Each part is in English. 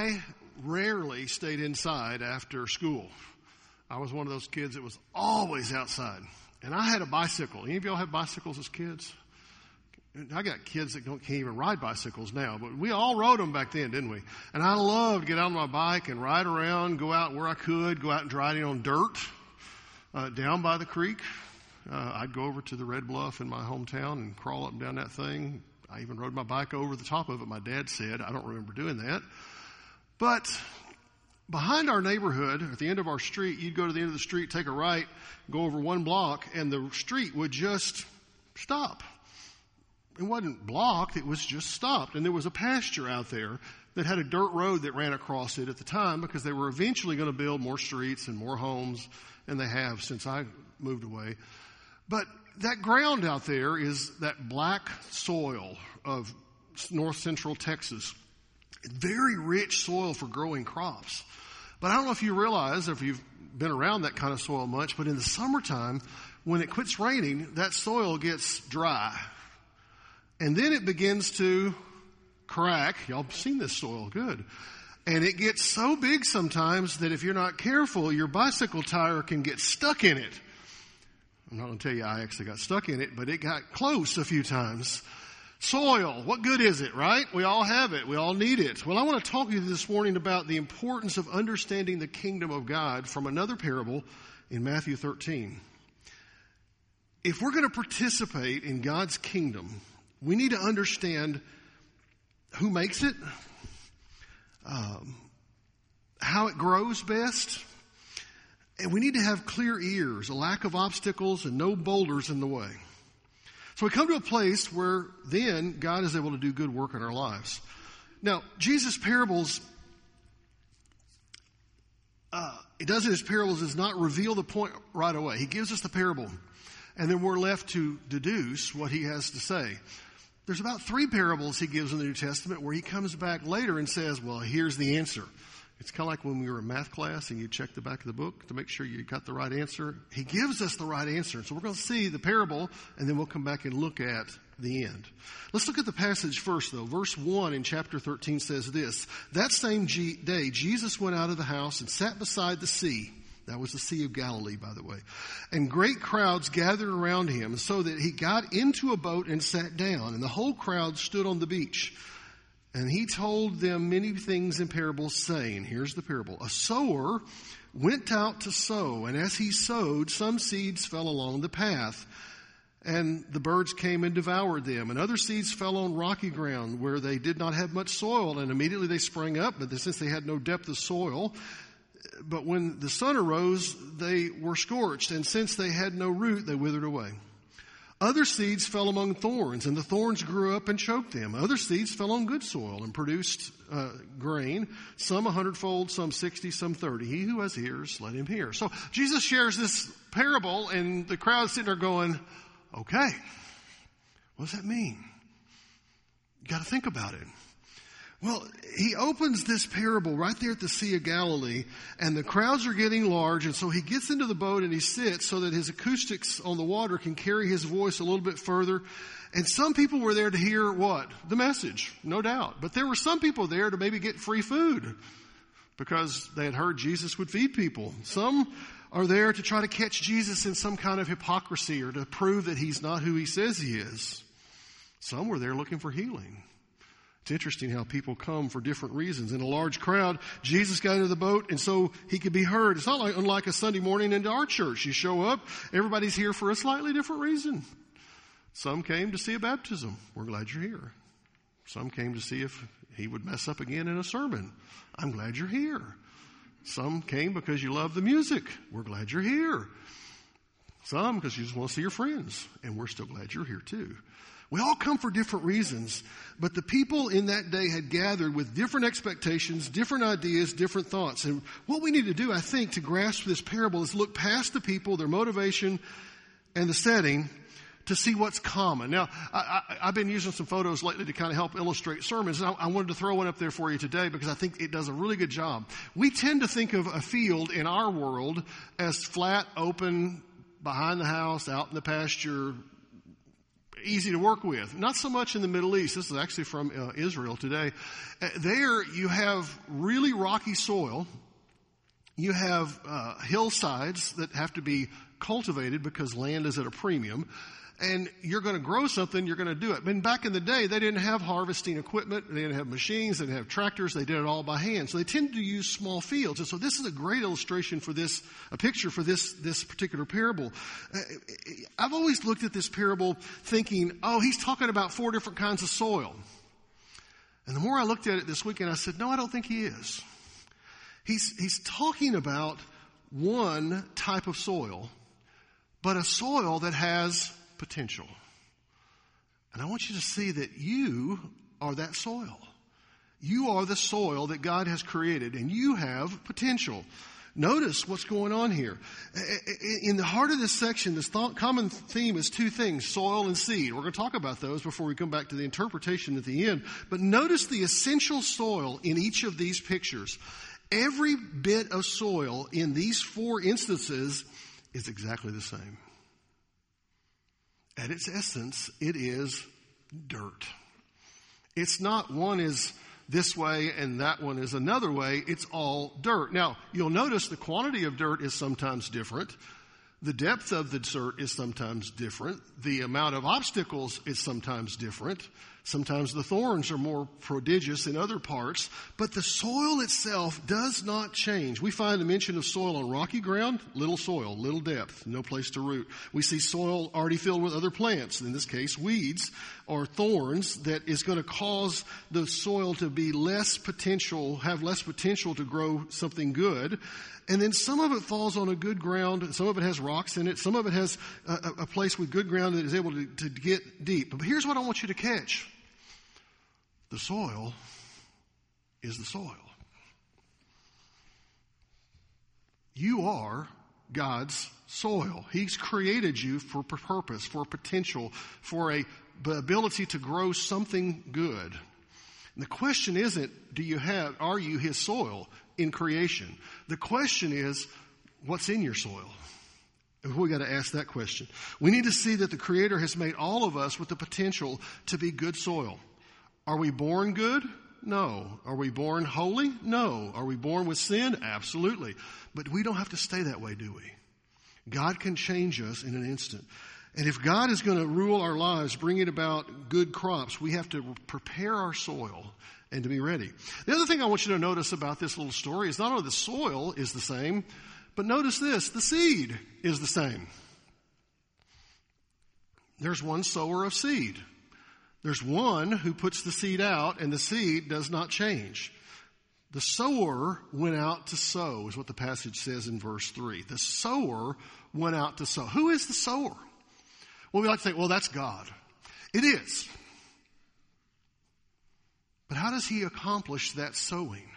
I rarely stayed inside after school. I was one of those kids that was always outside. And I had a bicycle. Any of y'all have bicycles as kids? I got kids that can't even ride bicycles now, but we all rode them back then, didn't we? And I loved to get out on my bike and ride around, go out where I could, go out and ride it on dirt down by the creek. I'd go over to the Red Bluff in my hometown and crawl up and down that thing. I even rode my bike over the top of it, my dad said. I don't remember doing that. But behind our neighborhood, at the end of our street, you'd go to the end of the street, take a right, go over one block, and the street would just stop. It wasn't blocked, it was just stopped. And there was a pasture out there that had a dirt road that ran across it at the time because they were eventually going to build more streets and more homes, and they have since I moved away. But that ground out there is that black soil of north central Texas. Very rich soil for growing crops. But I don't know if you realize, or if you've been around that kind of soil much, but in the summertime, when it quits raining, that soil gets dry. And then it begins to crack. Y'all have seen this soil, good. And it gets so big sometimes that if you're not careful, your bicycle tire can get stuck in it. I'm not going to tell you I actually got stuck in it, but it got close a few times. Soil, what good is it, right? We all have it. We all need it. Well, I want to talk to you this morning about the importance of understanding the kingdom of God from another parable in Matthew 13. If we're going to participate in God's kingdom, we need to understand who makes it, how it grows best, and we need to have clear ears, a lack of obstacles, and no boulders in the way. So we come to a place where then God is able to do good work in our lives. Now, Jesus' parables, it does in his parables is not reveal the point right away. He gives us the parable, and then we're left to deduce what he has to say. There's about 3 parables he gives in the New Testament where he comes back later and says, well, here's the answer. It's kind of like when we were in math class and you check the back of the book to make sure you got the right answer. He gives us the right answer. So we're going to see the parable, and then we'll come back and look at the end. Let's look at the passage first, though. Verse 1 in chapter 13 says this. That same day, Jesus went out of the house and sat beside the sea. That was the Sea of Galilee, by the way. And great crowds gathered around him, so that he got into a boat and sat down, and the whole crowd stood on the beach. And he told them many things in parables, saying, here's the parable. A sower went out to sow, and as he sowed, some seeds fell along the path, and the birds came and devoured them. And other seeds fell on rocky ground where they did not have much soil, and immediately they sprang up, but since they had no depth of soil, but when the sun arose, they were scorched, and since they had no root, they withered away. Other seeds fell among thorns, and the thorns grew up and choked them. Other seeds fell on good soil and produced grain, some 100-fold, some 60, some 30. He who has ears, let him hear. So Jesus shares this parable, and the crowd's sitting there going, okay, what does that mean? You got to think about it. Well, he opens this parable right there at the Sea of Galilee, and the crowds are getting large, and so he gets into the boat and he sits so that his acoustics on the water can carry his voice a little bit further. And some people were there to hear what? The message, no doubt. But there were some people there to maybe get free food because they had heard Jesus would feed people. Some are there to try to catch Jesus in some kind of hypocrisy or to prove that he's not who he says he is. Some were there looking for healing. It's interesting how people come for different reasons. In a large crowd, Jesus got into the boat, and so he could be heard. It's not unlike a Sunday morning into our church. You show up, everybody's here for a slightly different reason. Some came to see a baptism. We're glad you're here. Some came to see if he would mess up again in a sermon. I'm glad you're here. Some came because you love the music. We're glad you're here. Some because you just want to see your friends, and we're still glad you're here too. We all come for different reasons, but the people in that day had gathered with different expectations, different ideas, different thoughts. And what we need to do, I think, to grasp this parable is look past the people, their motivation, and the setting to see what's common. Now, I've been using some photos lately to kind of help illustrate sermons, and I wanted to throw one up there for you today because I think it does a really good job. We tend to think of a field in our world as flat, open, behind the house, out in the pasture, easy to work with. Not so much in the Middle East. This is actually from Israel today. There you have really rocky soil. You have hillsides that have to be cultivated because land is at a premium. And you're going to grow something, you're going to do it. But back in the day, they didn't have harvesting equipment. They didn't have machines. They didn't have tractors. They did it all by hand. So they tended to use small fields. And so this is a great illustration for this, a picture for this particular parable. I've always looked at this parable thinking, oh, he's talking about 4 different kinds of soil. And the more I looked at it this weekend, I said, no, I don't think he is. He's talking about one type of soil, but a soil that has potential. And I want you to see that you are that soil. You are the soil that God has created, and you have potential. Notice what's going on here. In the heart of this section, this common theme is 2 things, soil and seed. We're going to talk about those before we come back to the interpretation at the end. But notice the essential soil in each of these pictures. Every bit of soil in these 4 instances is exactly the same. At its essence, it is dirt. It's not one is this way and that one is another way. It's all dirt. Now, you'll notice the quantity of dirt is sometimes different. The depth of the dirt is sometimes different. The amount of obstacles is sometimes different. Sometimes the thorns are more prodigious in other parts, but the soil itself does not change. We find the mention of soil on rocky ground, little soil, little depth, no place to root. We see soil already filled with other plants, in this case weeds or thorns, that is going to cause the soil to be less potential, have less potential to grow something good. And then some of it falls on a good ground, some of it has rocks in it, some of it has a place with good ground that is able to get deep. But here's what I want you to catch. The soil is the soil. You are God's soil. He's created you for purpose, for potential, for the ability to grow something good. And the question isn't, are you His soil in creation? The question is, what's in your soil? And we got to ask that question. We need to see that the Creator has made all of us with the potential to be good soil. Are we born good? No. Are we born holy? No. Are we born with sin? Absolutely. But we don't have to stay that way, do we? God can change us in an instant. And if God is going to rule our lives, bringing about good crops, we have to prepare our soil and to be ready. The other thing I want you to notice about this little story is not only the soil is the same, but notice this, the seed is the same. There's one sower of seed. There's one who puts the seed out, and the seed does not change. The sower went out to sow, is what the passage says in verse 3. The sower went out to sow. Who is the sower? Well, we like to think, well, that's God. It is. But how does He accomplish that sowing?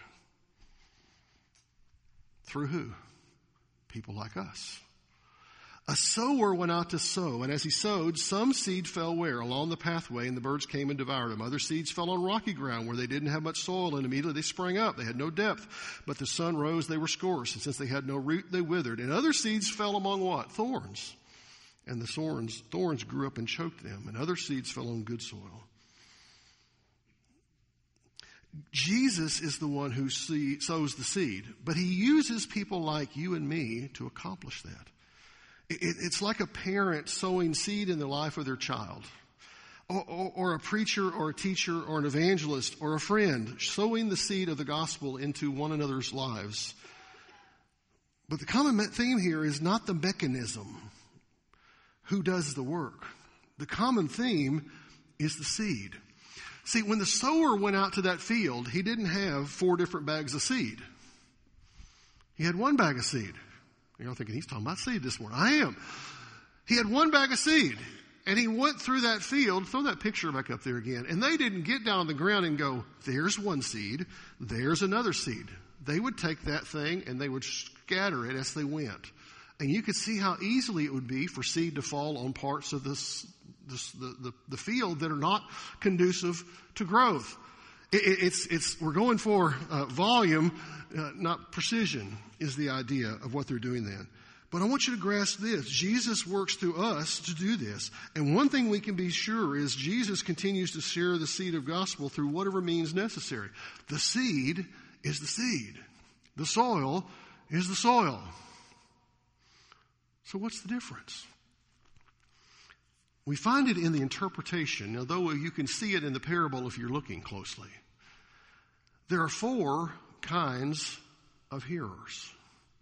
Through who? People like us. A sower went out to sow, and as he sowed, some seed fell where? Along the pathway, and the birds came and devoured them. Other seeds fell on rocky ground where they didn't have much soil, and immediately they sprang up. They had no depth, but the sun rose, they were scorched, and since they had no root, they withered. And other seeds fell among what? Thorns. And the thorns grew up and choked them, and other seeds fell on good soil. Jesus is the one who sows the seed, but He uses people like you and me to accomplish that. It's like a parent sowing seed in the life of their child, or a preacher or a teacher or an evangelist or a friend sowing the seed of the gospel into one another's lives. But the common theme here is not the mechanism, who does the work. The common theme is the seed. See, when the sower went out to that field, he didn't have 4 different bags of seed. He had 1 bag of seed. You're thinking, he's talking about seed this morning. I am. He had 1 bag of seed, and he went through that field. Throw that picture back up there again. And they didn't get down on the ground and go, there's 1 seed, there's another seed. They would take that thing and they would scatter it as they went. And you could see how easily it would be for seed to fall on parts of the field that are not conducive to growth. We're going for volume, not precision, is the idea of what they're doing then. But I want you to grasp this. Jesus works through us to do this. And one thing we can be sure is Jesus continues to share the seed of gospel through whatever means necessary. The seed is the seed. The soil is the soil. So what's the difference? We find it in the interpretation, although you can see it in the parable if you're looking closely. There are 4 kinds of hearers.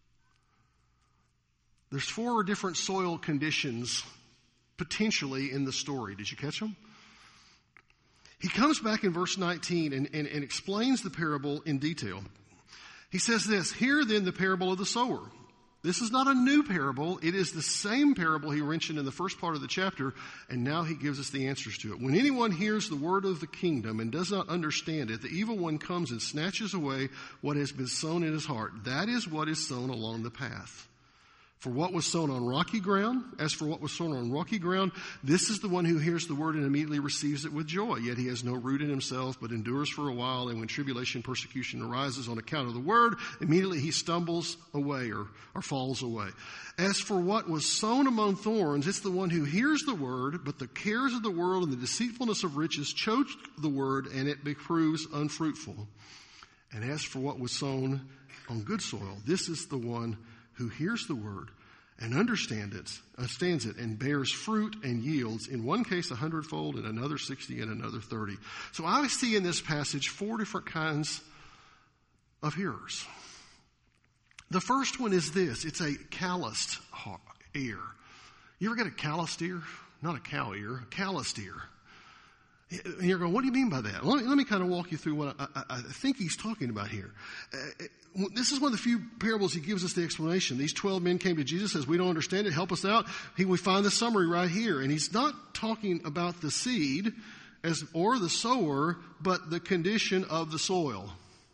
There's 4 different soil conditions potentially in the story. Did you catch them? He comes back in verse 19 and explains the parable in detail. He says this, "Hear then the parable of the sower." This is not a new parable. It is the same parable he mentioned in the first part of the chapter, and now he gives us the answers to it. "When anyone hears the word of the kingdom and does not understand it, the evil one comes and snatches away what has been sown in his heart. That is what is sown along the path. For what was sown on rocky ground, as for what was sown on rocky ground, this is the one who hears the word and immediately receives it with joy. Yet he has no root in himself, but endures for a while. And when tribulation, persecution arises on account of the word, immediately he stumbles away or falls away. As for what was sown among thorns, it's the one who hears the word, but the cares of the world and the deceitfulness of riches choke the word, and it proves unfruitful. And as for what was sown on good soil, this is the one who hears the word and understands it and bears fruit and yields, in one case 100-fold, in another 60, and another 30. So I see in this passage 4 different kinds of hearers. The first one is this. It's a calloused ear. You ever get a calloused ear? Not a cow ear, a calloused ear. And you're going, what do you mean by that? Let me kind of walk you through what I think he's talking about here. This is one of the few parables he gives us the explanation. These 12 men came to Jesus, says, we don't understand it, help us out. We find the summary right here. And he's not talking about the seed or the sower, but the condition of the soil.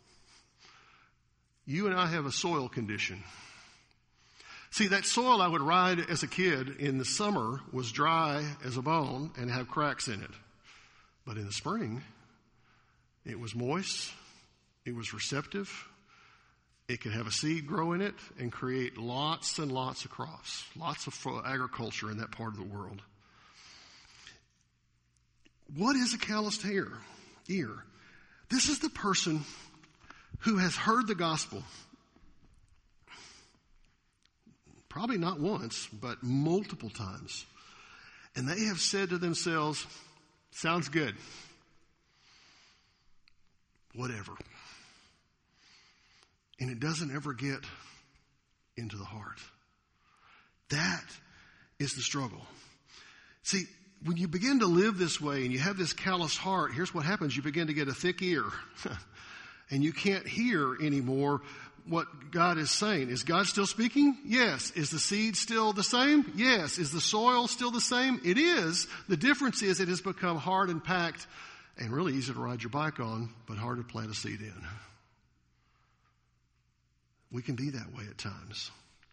You and I have a soil condition. See, that soil I would ride as a kid in the summer was dry as a bone and have cracks in it. But in the spring, it was moist, it was receptive, it could have a seed grow in it and create lots and lots of crops, lots of agriculture in that part of the world. What is a calloused ear? This is the person who has heard the gospel, probably not once, but multiple times. And they have said to themselves, sounds good. Whatever. And it doesn't ever get into the heart. That is the struggle. See, when you begin to live this way and you have this calloused heart, here's what happens. You begin to get a thick ear. And you can't hear anymore what God is saying. Is God still speaking? Yes. Is the seed still the same? Yes. Is the soil still the same? It is. The difference is it has become hard and packed and really easy to ride your bike on, but hard to plant a seed in. We can be that way at times.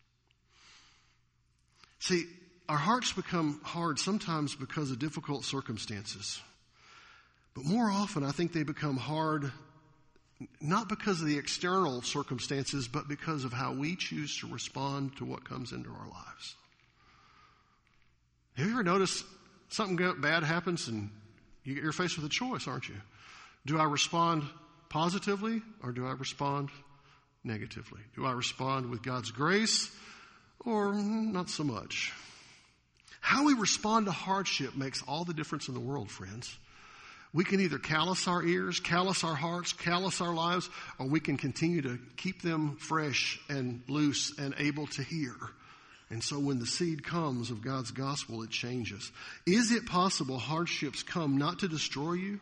See, our hearts become hard sometimes because of difficult circumstances. But more often, I think they become hard not because of the external circumstances, but because of how we choose to respond to what comes into our lives. Have you ever noticed something bad happens and you're faced with a choice, aren't you? Do I respond positively or do I respond negatively? Do I respond with God's grace or not so much? How we respond to hardship makes all the difference in the world, friends. We can either callous our ears, callous our hearts, callous our lives, or we can continue to keep them fresh and loose and able to hear. And so when the seed comes of God's gospel, it changes. Is it possible hardships come not to destroy you,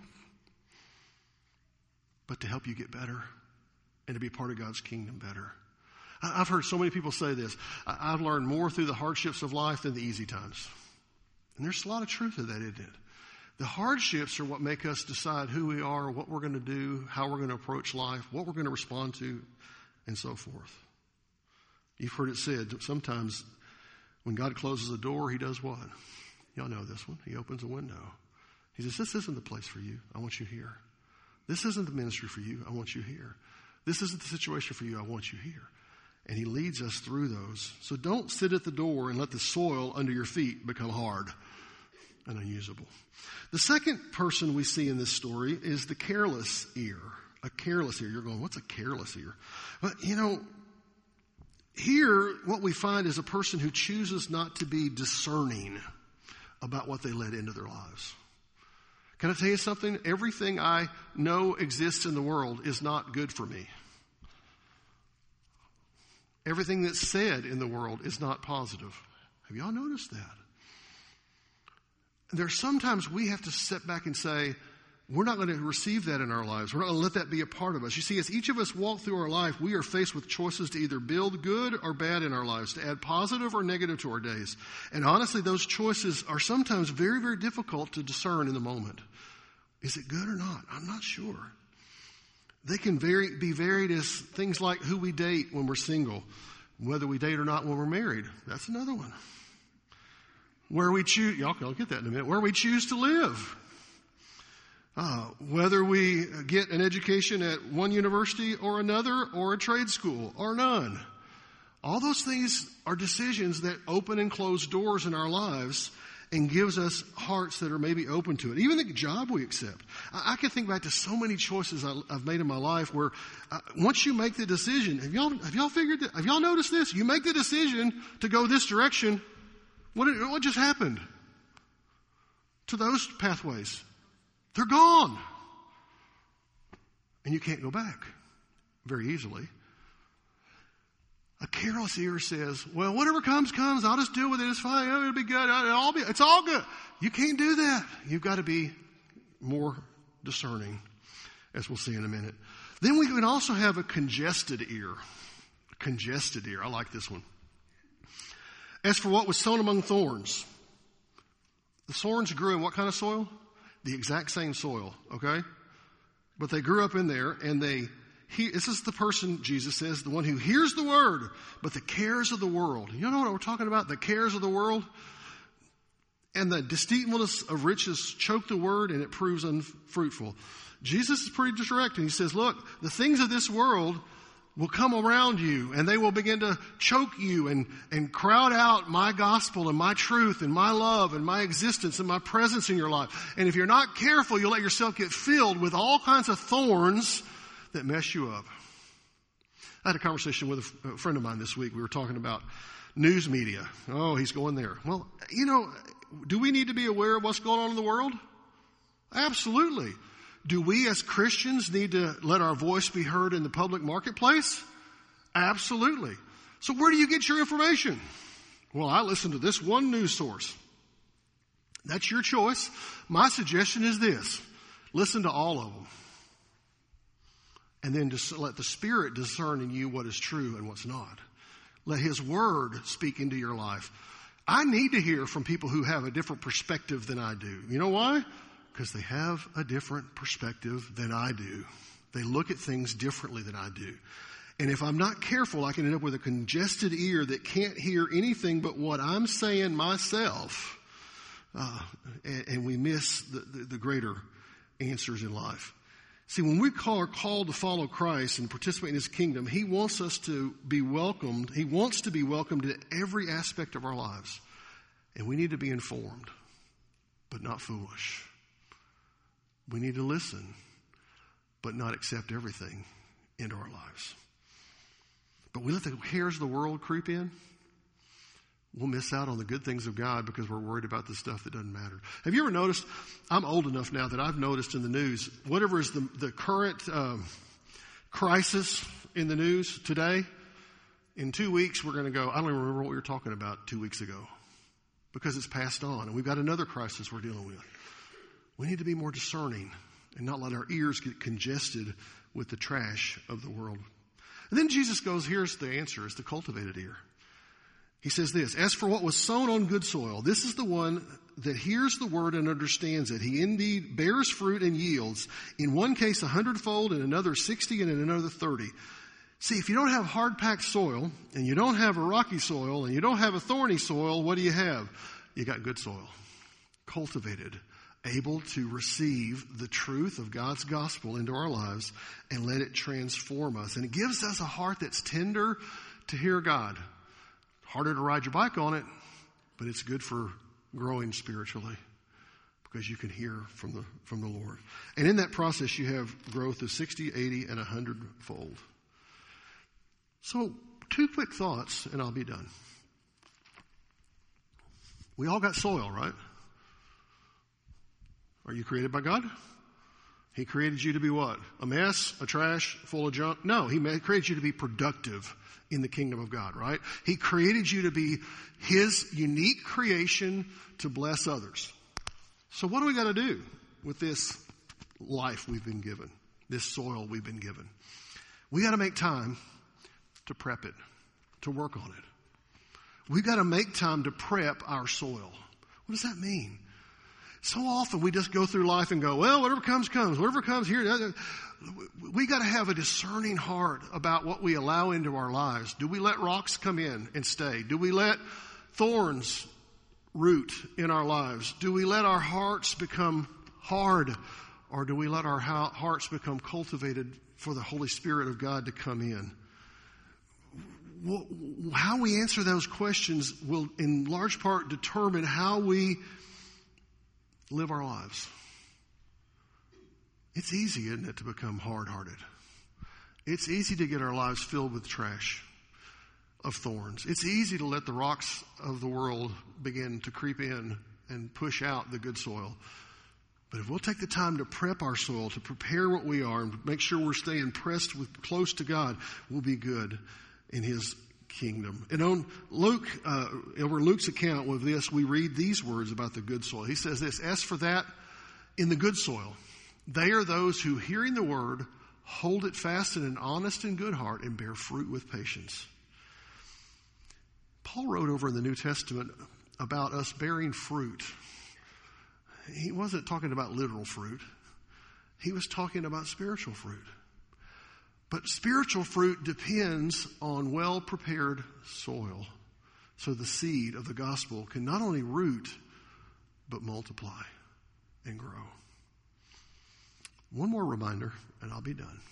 but to help you get better and to be part of God's kingdom better? I've heard so many people say this. I've learned more through the hardships of life than the easy times. And there's a lot of truth to that, isn't it? The hardships are what make us decide who we are, what we're going to do, how we're going to approach life, what we're going to respond to, and so forth. You've heard it said that sometimes when God closes a door, he does what? Y'all know this one. He opens a window. He says, this isn't the place for you. I want you here. This isn't the ministry for you. I want you here. This isn't the situation for you. I want you here. and he leads us through those. So don't sit at the door and let the soil under your feet become hard and unusable. The second person we see in this story is the careless ear. A careless ear. You're going, what's a careless ear? But, here what we find is a person who chooses not to be discerning about what they let into their lives. Can I tell you something? Everything I know exists in the world is not good for me. Everything that's said in the world is not positive. Have y'all noticed that? There's sometimes we have to step back and say, we're not going to receive that in our lives. We're not going to let that be a part of us. You see, as each of us walk through our life, we are faced with choices to either build good or bad in our lives, to add positive or negative to our days. And honestly, those choices are sometimes very, very difficult to discern in the moment. Is it good or not? I'm not sure. They can be varied as things like who we date when we're single, whether we date or not when we're married. That's another one. Where we choose, y'all can get that in a minute, where we choose to live. Whether we get an education at one university or another, or a trade school, or none. All those things are decisions that open and close doors in our lives and gives us hearts that are maybe open to it. Even the job we accept. I can think back to so many choices I've made in my life where once you make the decision, have y'all noticed this? You make the decision to go this direction. What just happened to those pathways? They're gone. And you can't go back very easily. A careless ear says, well, whatever comes, I'll just deal with it. It's fine. It'll be good. It's all good. You can't do that. You've got to be more discerning, as we'll see in a minute. Then we can also have a congested ear. A congested ear. I like this one. As for what was sown among thorns, the thorns grew in what kind of soil? The exact same soil, okay? But they grew up in there, and this is the person, Jesus says, the one who hears the word, but the cares of the world. You know what we're talking about? The cares of the world? And the deceitfulness of riches choke the word, and it proves unfruitful. Jesus is pretty direct, and he says, look, the things of this world will come around you, and they will begin to choke you and crowd out my gospel and my truth and my love and my existence and my presence in your life. And if you're not careful, you'll let yourself get filled with all kinds of thorns that mess you up. I had a conversation with a friend of mine this week. We were talking about news media. Oh, he's going there. Well, do we need to be aware of what's going on in the world? Absolutely. Do we as Christians need to let our voice be heard in the public marketplace? Absolutely. So where do you get your information? Well, I listen to this one news source. That's your choice. My suggestion is this. Listen to all of them. And then just let the Spirit discern in you what is true and what's not. Let His Word speak into your life. I need to hear from people who have a different perspective than I do. You know why? Because they have a different perspective than I do. They look at things differently than I do. And if I'm not careful, I can end up with a congested ear that can't hear anything but what I'm saying myself. And we miss the greater answers in life. See, when we are called to follow Christ and participate in His kingdom, He wants us to be welcomed. He wants to be welcomed in every aspect of our lives. And we need to be informed, but not foolish. We need to listen, but not accept everything into our lives. But we let the cares of the world creep in. We'll miss out on the good things of God because we're worried about the stuff that doesn't matter. Have you ever noticed, I'm old enough now that I've noticed in the news, whatever is the current crisis in the news today, in 2 weeks we're going to go, I don't even remember what we were talking about 2 weeks ago because it's passed on and we've got another crisis we're dealing with. We need to be more discerning and not let our ears get congested with the trash of the world. And then Jesus goes, here's the answer, it's the cultivated ear. He says this, as for what was sown on good soil, this is the one that hears the word and understands it. He indeed bears fruit and yields, in one case 100-fold, in another 60, and in another 30. See, if you don't have hard-packed soil, and you don't have a rocky soil, and you don't have a thorny soil, what do you have? You got good soil, cultivated, able to receive the truth of God's gospel into our lives and let it transform us. And it gives us a heart that's tender to hear God. Harder to ride your bike on it, but it's good for growing spiritually because you can hear from the Lord. And in that process, you have growth of 60, 80, and 100-fold. So 2 quick thoughts, and I'll be done. We all got soil, right? Are you created by God? He created you to be what? A mess? A trash? Full of junk? No, He created you to be productive in the kingdom of God, right? He created you to be His unique creation to bless others. So what do we got to do with this life we've been given, this soil we've been given? We got to make time to prep it, to work on it. We got to make time to prep our soil. What does that mean? So often we just go through life and go, well, whatever comes, comes. Whatever comes here. We got to have a discerning heart about what we allow into our lives. Do we let rocks come in and stay? Do we let thorns root in our lives? Do we let our hearts become hard? Or do we let our hearts become cultivated for the Holy Spirit of God to come in? How we answer those questions will in large part determine how we live our lives. It's easy, isn't it, to become hard-hearted? It's easy to get our lives filled with trash of thorns. It's easy to let the rocks of the world begin to creep in and push out the good soil. But if we'll take the time to prep our soil, to prepare what we are, and make sure we're staying pressed close to God, we'll be good in His kingdom. And on Luke, over Luke's account with this, we read these words about the good soil. He says this, as for that in the good soil, they are those who, hearing the word, hold it fast in an honest and good heart and bear fruit with patience. Paul wrote over in the New Testament about us bearing fruit. He wasn't talking about literal fruit. He was talking about spiritual fruit. But spiritual fruit depends on well-prepared soil. So the seed of the gospel can not only root, but multiply and grow. One more reminder, and I'll be done.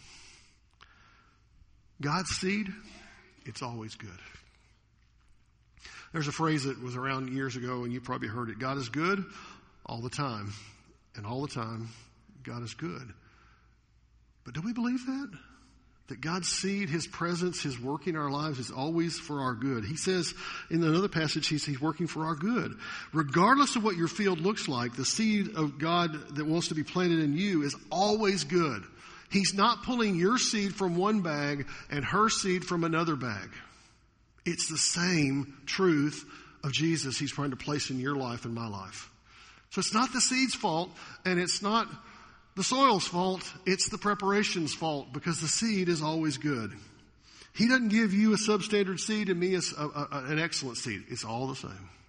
God's seed, it's always good. There's a phrase that was around years ago, and you probably heard it. God is good all the time. And all the time, God is good. But do we believe that? That God's seed, His presence, His work in our lives is always for our good. He says in another passage, He's working for our good. Regardless of what your field looks like, the seed of God that wants to be planted in you is always good. He's not pulling your seed from one bag and her seed from another bag. It's the same truth of Jesus He's trying to place in your life and my life. So it's not the seed's fault, and it's not the soil's fault, it's the preparation's fault, because the seed is always good. He doesn't give you a substandard seed and me an excellent seed. It's all the same. And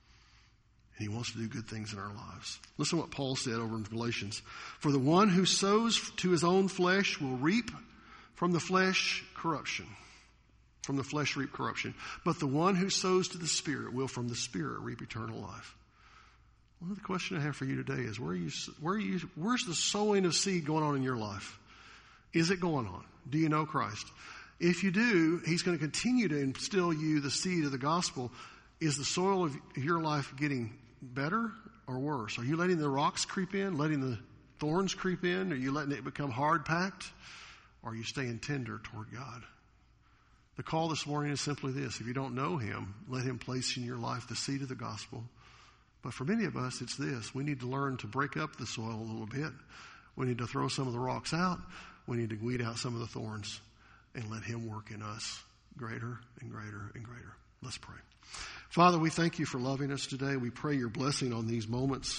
He wants to do good things in our lives. Listen to what Paul said over in Galatians. For the one who sows to his own flesh will reap from the flesh corruption. From the flesh reap corruption. But the one who sows to the Spirit will from the Spirit reap eternal life. Well, the question I have for you today is, where's the sowing of seed going on in your life? Is it going on? Do you know Christ? If you do, He's going to continue to instill you the seed of the gospel. Is the soil of your life getting better or worse? Are you letting the rocks creep in, letting the thorns creep in? Are you letting it become hard-packed? Or are you staying tender toward God? The call this morning is simply this. If you don't know Him, let Him place in your life the seed of the gospel. But for many of us, it's this. We need to learn to break up the soil a little bit. We need to throw some of the rocks out. We need to weed out some of the thorns and let Him work in us greater and greater and greater. Let's pray. Father, we thank You for loving us today. We pray Your blessing on these moments.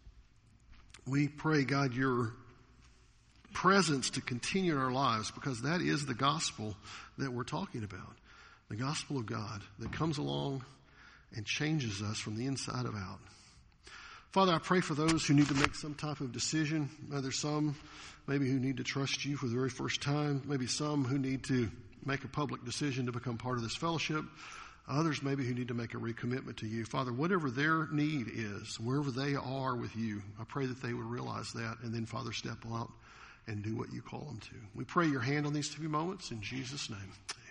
We pray, God, Your presence to continue in our lives, because that is the gospel that we're talking about. The gospel of God that comes along and changes us from the inside of out. Father, I pray for those who need to make some type of decision. There's some maybe who need to trust You for the very first time. Maybe some who need to make a public decision to become part of this fellowship. Others maybe who need to make a recommitment to You. Father, whatever their need is, wherever they are with You, I pray that they would realize that and then, Father, step out and do what You call them to. We pray Your hand on these 2 moments in Jesus' name.